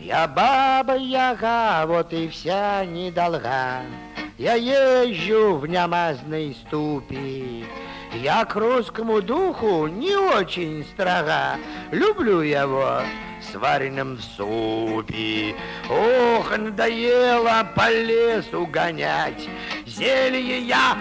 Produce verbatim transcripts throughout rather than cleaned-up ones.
Я баба-яга, вот и вся недолга. Я езжу в нямазной ступе. Я к русскому духу не очень строга. Люблю его сваренным в супе. Ох, надоело по лесу гонять. Зелье я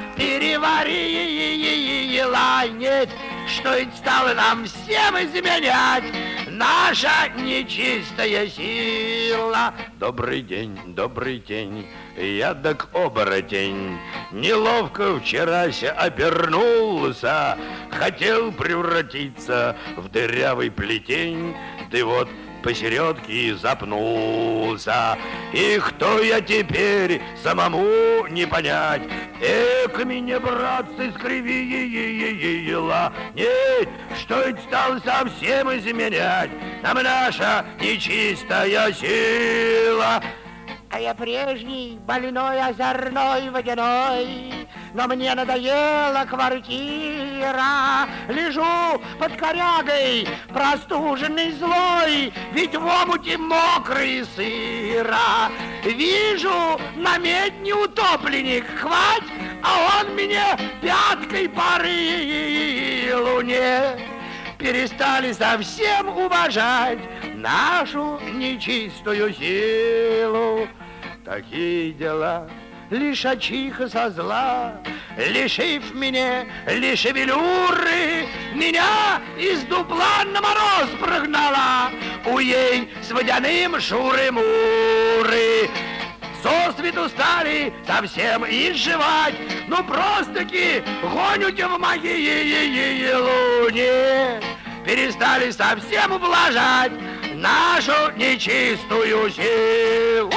переварила. Нет, что ведь стало нам всем изменять. Наша нечистая сила. Добрый день, добрый день, я так оборотень. Неловко вчерася обернулся. Хотел превратиться в дырявый плетень. Ты вот посередке и запнулся. И кто я теперь, самому не понять. Эк, меня, братцы, скривила. Нет, что это стало совсем изменять. Нам наша нечистая сила. А я прежний, больной, озорной, водяной, но мне надоела квартира. Лежу под корягой, простуженный, злой, ведь в омуте мокрый и сыро. Вижу, на медне утопленник, хвать, а он меня пяткой порыл. Нет, перестали совсем уважать нашу нечистую силу. Такие дела, лишь очиха со зла, лишив меня лишь шевелюры, меня из дупла на мороз прогнала, у ей с водяным шуры-муры. Сосвету стали совсем изживать, ну просто-таки гонят в могилу. Нет, перестали совсем ублажать нашу нечистую силу.